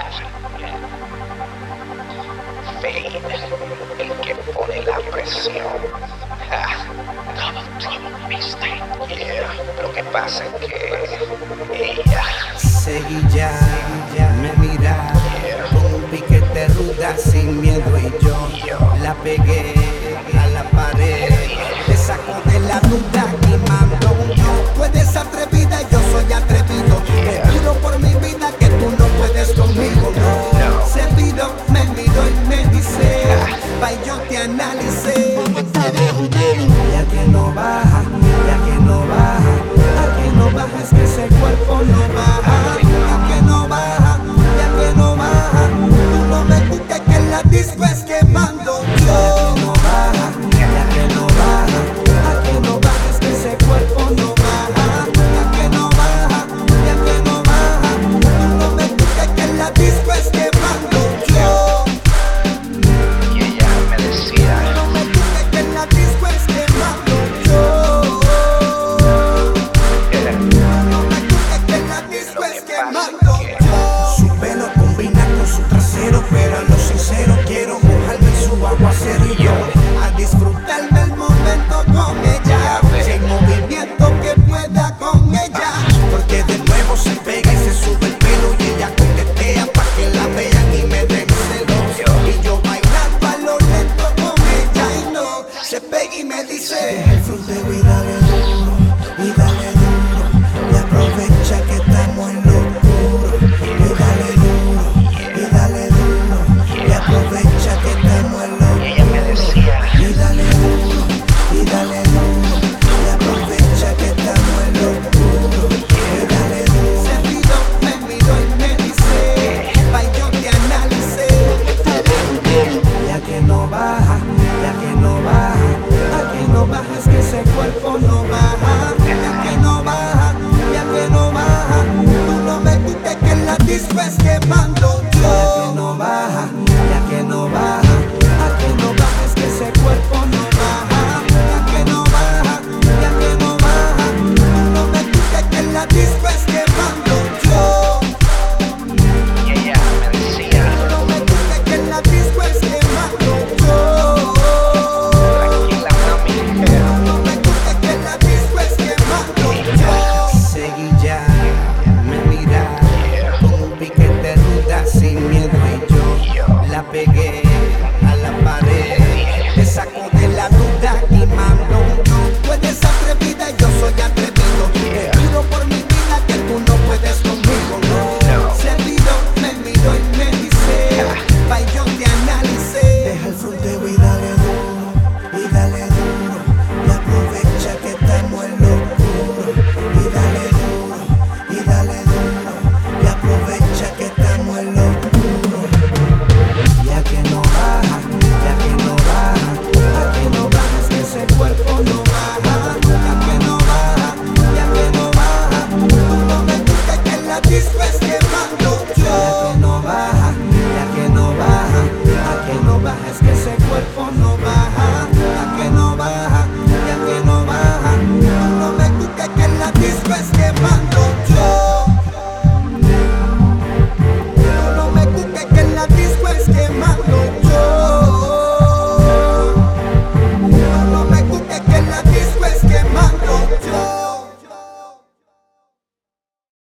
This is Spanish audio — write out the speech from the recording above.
Fade, el que pone la presión. Yeah, lo que pasa es que ella Seguilla me mira con un piquete ruda sin miedo y yo la pegué a la pared. Te saco de la duda y mando un yo. Tú eres atrevida y yo soy atrevido. Te juro por mi vida que tú no puedes conmigo. No. Se viró, me miró y me dice, pa' yo te analicé. Ya que no baja, ya que no baja, ya que no baja, es que ese cuerpo no baja. Ya que no baja, ya que no baja, tú no me busques que en la disco es quemando yo. No baja, ya que no baja, ya que no baja, es que ese cuerpo no baja. Ya que no baja, ya que no baja, tú no me busques que en la disco es quemando yo. y ella me decía, No me busques que en la disco es quemando yo. No me busques que en la disco es quemando yo. Su pelo combina con su trasero, pero a lo sincero quiero mojarme en su aguacero y yo a disfrutarme el momento con ella, sin movimiento que pueda con ella, porque de nuevo se pega y se sube el pelo y ella coquetea pa' que la vean y me den celos, y yo bailando a lo lento con ella y no se pega y me dice, deja el fronteo y dale duro, y dale duro, y aprovecha que estamos en lo oscuro, y dale duro, y dale duro, y aprovecha que estamos en lo y ella me decía, y dale duro, y dale duro, y aprovecha que estamos en lo oscuro, y dale duro. Se miró, me miró y me dice, pa' yo te analicé. Ya que no baja, ya que no baja, ya que no baja, es que ese cuerpo no baja. Ya que no baja, ya que no baja, tú no me busques que en la disco es